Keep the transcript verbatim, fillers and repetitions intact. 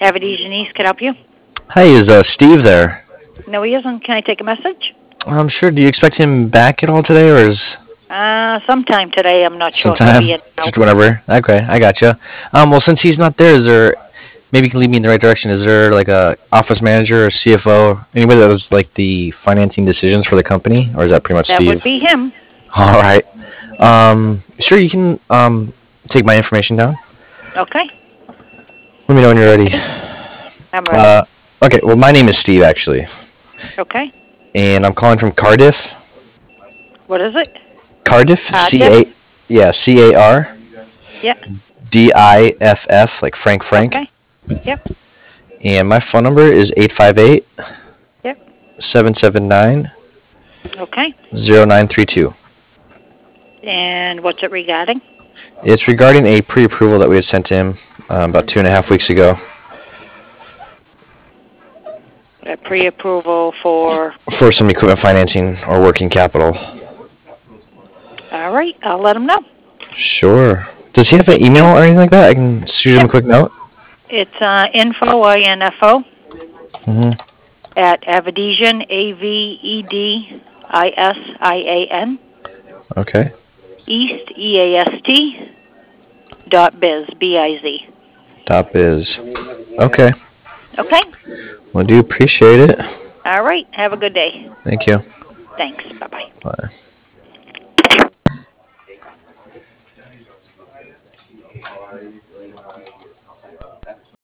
Avadesian East, can I help you? Hi, is uh, Steve there? No, he isn't. Can I take a message? I'm sure. Do you expect him back at all today, or is Uh, sometime today. I'm not sure if he'll sometime be in now. just whenever? Okay, I gotcha. Um, well, since he's not there, is there maybe you can lead me in the right direction? Is there like a office manager or C F O, anybody that does like the financing decisions for the company, or is that pretty much That would Steve? be him. All right. Um, sure, you can um take my information down. Okay. Let me know when you're ready. I'm ready. Uh, okay. Well, my name is Steve actually, Okay. and I'm calling from Cardiff. What is it? Cardiff, C Cardiff? A, yeah, C A R Yeah. D I F F, like Frank Frank. Okay. Yep. And my phone number is eight five eight, Yep. seven seven nine, Okay. zero nine three two. And what's it regarding? It's regarding a pre-approval that we had sent to him um, about two and a half weeks ago A pre-approval for... for some equipment financing or working capital. All right. I'll let him know. Sure. Does he have an email or anything like that? I can shoot him a Yep. quick note. It's uh, info, I N F O, hmm at Avadesian, A V E D I S I A N, Okay. East, E A S T, dot biz, B I Z. Dot biz. Okay. Okay? Well, I do appreciate it. All right. Have a good day. Thank you. Thanks. Bye-bye. Bye.